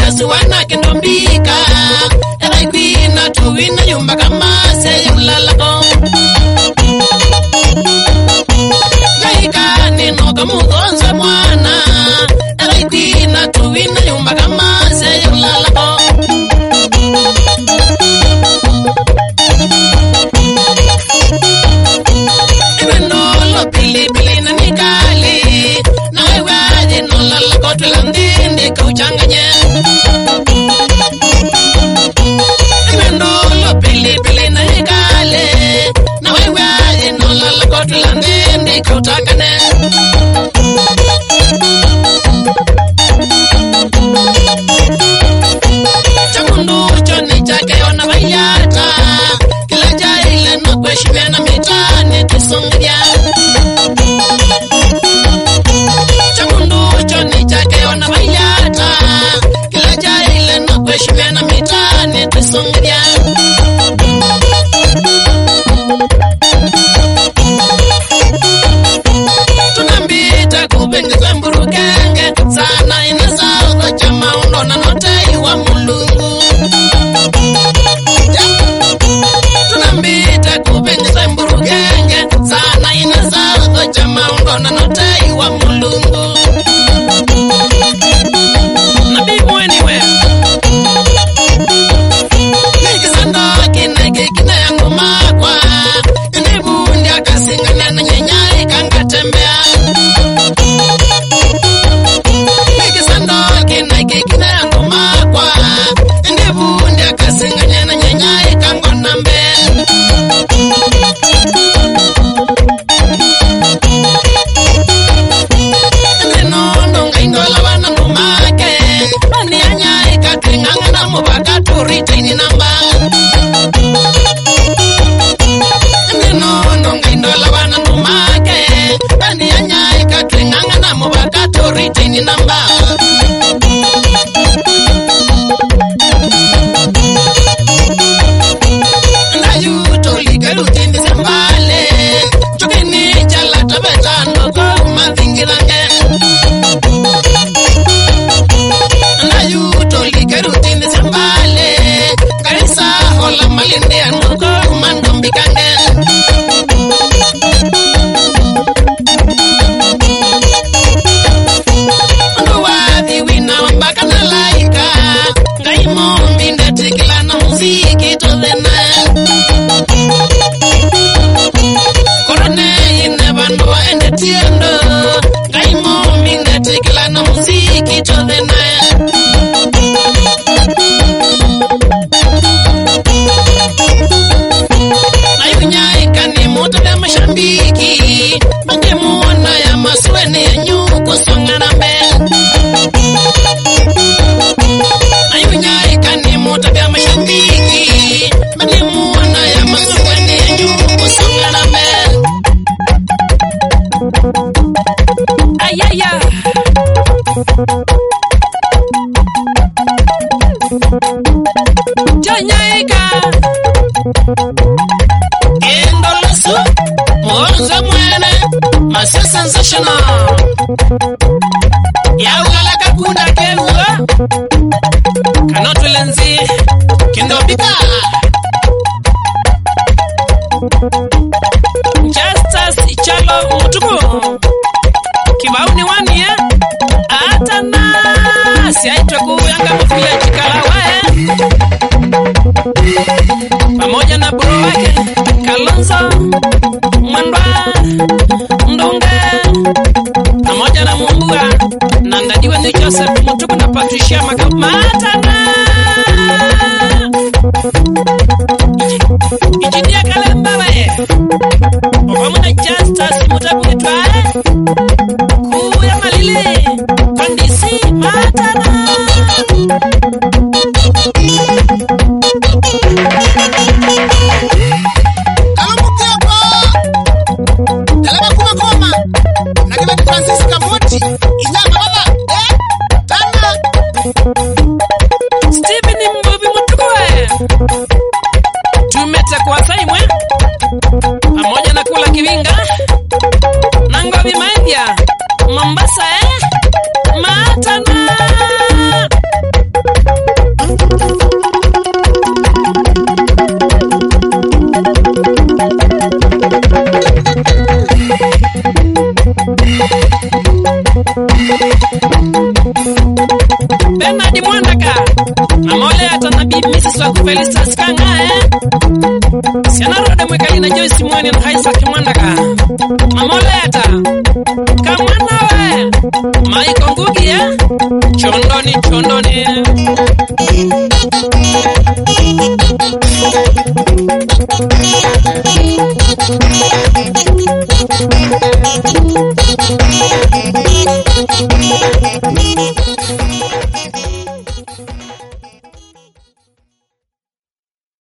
Julius wana kindombika era kwina tuwina yumba kama se yulalako Yaika nino kamugonza mwana era kwina tuwina yumba kama se yulalako Ibenolo pili pili na nikali na wewe no lalako tulandindi kauchanganye Ibenolo pili pili na nikali na wewe no lalako tulandindi kautakane Chamundu choni chake ona bayata kila jaile no kweshimia na mitani tusongia Chamundu choni chake ona bayata kila jaile no kweshimia na mitani tusongia Tunambita kubengeza mburukenge sana inazao chama undo na notei wa mulungu Tunambita kubengeza mburukenge sana inazao chama undo na notei wa mulungu Nabii mwenyewe Nikisandoki na yangu makwa Ndibundi akasingana na nyenyai kangatembea Nikisandoki na yangu makwa Ndibundi akasingana na nyenyai kangona mbe Nenono ngaindola wana numake Ani anyai katingangana mubaka turitaini namba Nenono ngaindola wana numake Ani anyai katingangana mubaka turitaini namba Ndayuto ligerutindi sembale Chukini chala tabetano kuma vingirange Ndayuto ligerutindi sembale Karisa hola malinde anuko kumandombikange Nduwathi wina wambaka na laika Ngaimo mbinde tikila na muziki todhena Korone ine bandua ende tiendo Ngaimo mbinde tikila na muziki todhena Nayunyaika ni muta de mashambiki Mange muona ya masuene ya nyuko songana mbe Nayunyaika ni muta de mashambiki Mange muona ya masuene ya nyuko songana mbe Ayaya Jonyaika Endolosu Monza mwene Masio sensational Yaugala kakunda keruwa Kanotu lenzi Kindobika Justus Ichalo Mutuku Kibauni wanie Atana Siaitwe kuyanga mufia chikalawae Pamoja na bro wake Kalonzo Mwendwa Ndunge Pamoja na Mumbua Na ndadiwe ni Joseph Mutuku na Patricia Matana Ijidia Kalemba we Pamoja Justus Mutabu itwae Kuya Malile Kondisi Matana Stephen Mbuvi Mutukuwe Tumeta kwa Saimwe pamoja na kula kivinga Bernard Mwandaka Mamole atanabi Mrs. Felisa Skanga Siana Roda Mwekalina Joyce Mwani na Isaac Mwandaka Mamole ata Kamwana we Maiko Ngugi Chondoni